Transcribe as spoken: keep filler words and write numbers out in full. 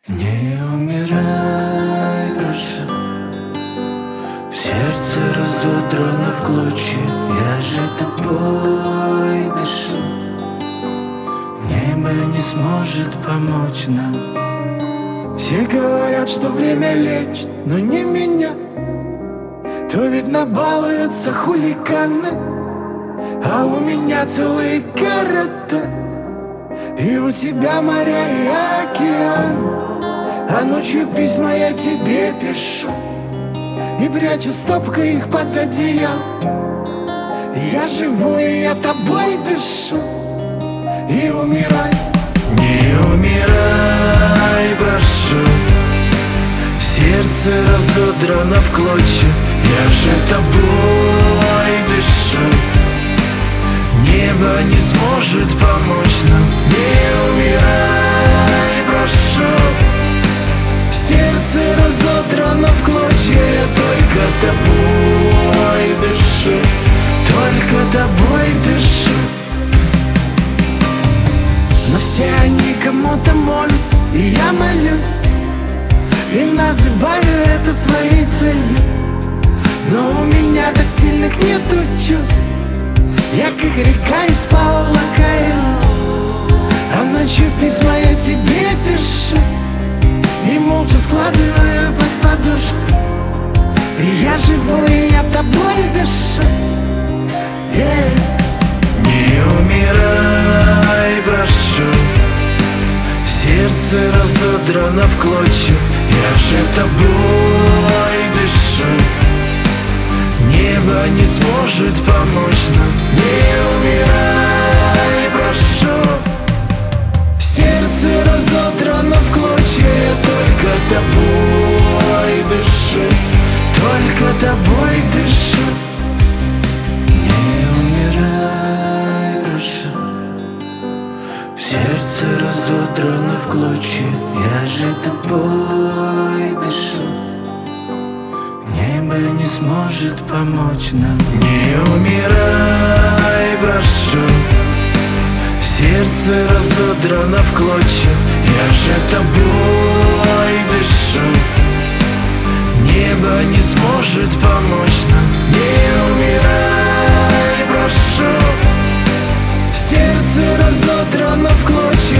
Не умирай, прошу. Сердце разодрано в клочья, я же тобой дышу. Небо не сможет помочь нам. Все говорят, что время лечит, но не меня. То, видно, балуются хулиганы, а у меня целые города, и у тебя моря и океаны. А ночью письма я тебе пишу и прячу стопкой их под одеял. Я живу, и я тобой дышу. И умирай, не умирай, прошу. Сердце разодрано в клочья, я же тобой дышу. Небо не сможет помочь нам. Не умирай, прошу. Сердце разодрано в клочья, я только тобой дышу. Только тобой дышу. Но все они кому-то молятся, и я молюсь, и называю это своей целью. Но у меня тактильных нету чувств. Я как река из Паула Коэльо, а ночью письма я тебе пишу и молча складываю под подушку. И я живу, и я тобой дышу. Yeah. Не умирай, прошу. Сердце разодрано в клочья, я же тобой дышу. Небо не сможет помочь нам. Не умирай, прошу. Сердце разодрано в клочья, я только тобой дышу. Только тобой дышу. Не умирай, прошу. Сердце разодрано в клочья, я же тобой дышу. Небо не сможет помочь нам. Не умирай, прошу. Сердце разодрано в клочья, я же тобой дышу. Небо не сможет помочь нам. Не умирай, прошу. Сердце разодрано в клочья,